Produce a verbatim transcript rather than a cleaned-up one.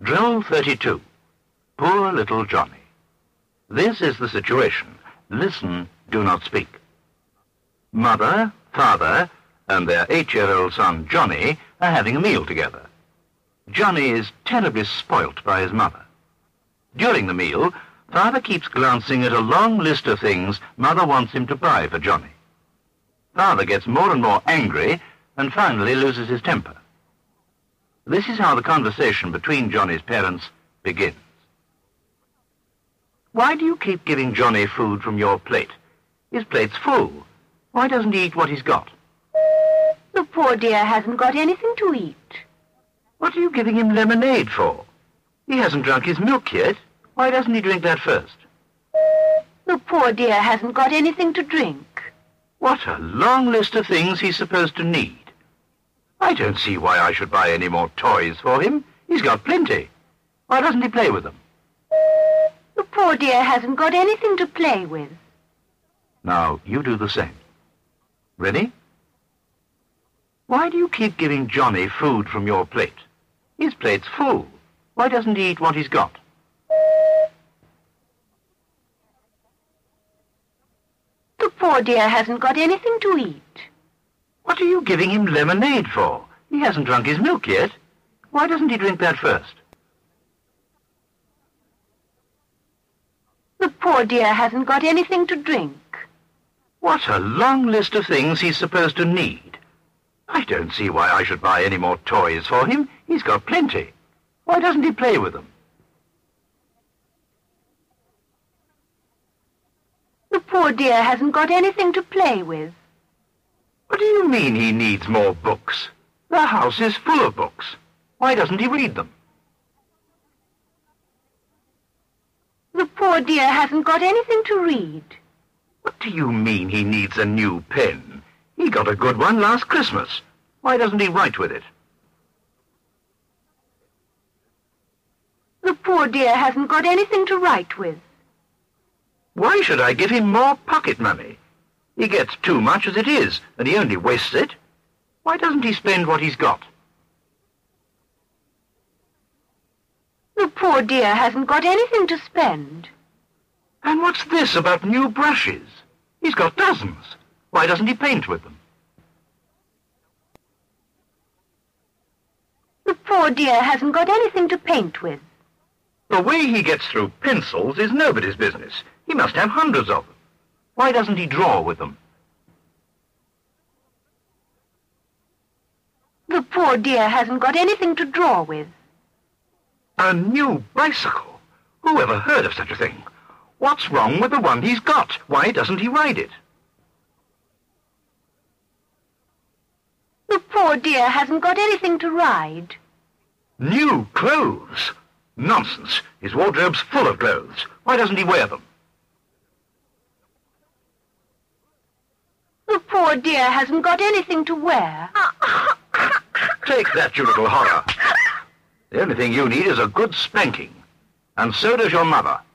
Drill thirty-two. Poor little Johnny. This is the situation. Listen, do not speak. Mother, father, and their eight-year-old son Johnny are having a meal together. Johnny is terribly spoilt by his mother. During the meal, father keeps glancing at a long list of things mother wants him to buy for Johnny. Father gets more and more angry and finally loses his temper. This is how the conversation between Johnny's parents begins. Why do you keep giving Johnny food from your plate? His plate's full. Why doesn't he eat what he's got? The poor dear hasn't got anything to eat. What are you giving him lemonade for? He hasn't drunk his milk yet. Why doesn't he drink that first? The poor dear hasn't got anything to drink. What a long list of things he's supposed to need. I don't see why I should buy any more toys for him. He's got plenty. Why doesn't he play with them? The poor dear hasn't got anything to play with. Now, you do the same. Ready? Why do you keep giving Johnny food from your plate? His plate's full. Why doesn't he eat what he's got? The poor dear hasn't got anything to eat. What are you giving him lemonade for? He hasn't drunk his milk yet. Why doesn't he drink that first? The poor dear hasn't got anything to drink. What a long list of things he's supposed to need. I don't see why I should buy any more toys for him. He's got plenty. Why doesn't he play with them? The poor dear hasn't got anything to play with. What do you mean he needs more books? The house is full of books. Why doesn't he read them? The poor dear hasn't got anything to read. What do you mean he needs a new pen? He got a good one last Christmas. Why doesn't he write with it? The poor dear hasn't got anything to write with. Why should I give him more pocket money? He gets too much as it is, and he only wastes it. Why doesn't he spend what he's got? The poor dear hasn't got anything to spend. And what's this about new brushes? He's got dozens. Why doesn't he paint with them? The poor dear hasn't got anything to paint with. The way he gets through pencils is nobody's business. He must have hundreds of them. Why doesn't he draw with them? The poor dear hasn't got anything to draw with. A new bicycle? Who ever heard of such a thing? What's wrong with the one he's got? Why doesn't he ride it? The poor dear hasn't got anything to ride. New clothes? Nonsense. His wardrobe's full of clothes. Why doesn't he wear them? The poor dear hasn't got anything to wear. Take that, you little horror. The only thing you need is a good spanking. And so does your mother.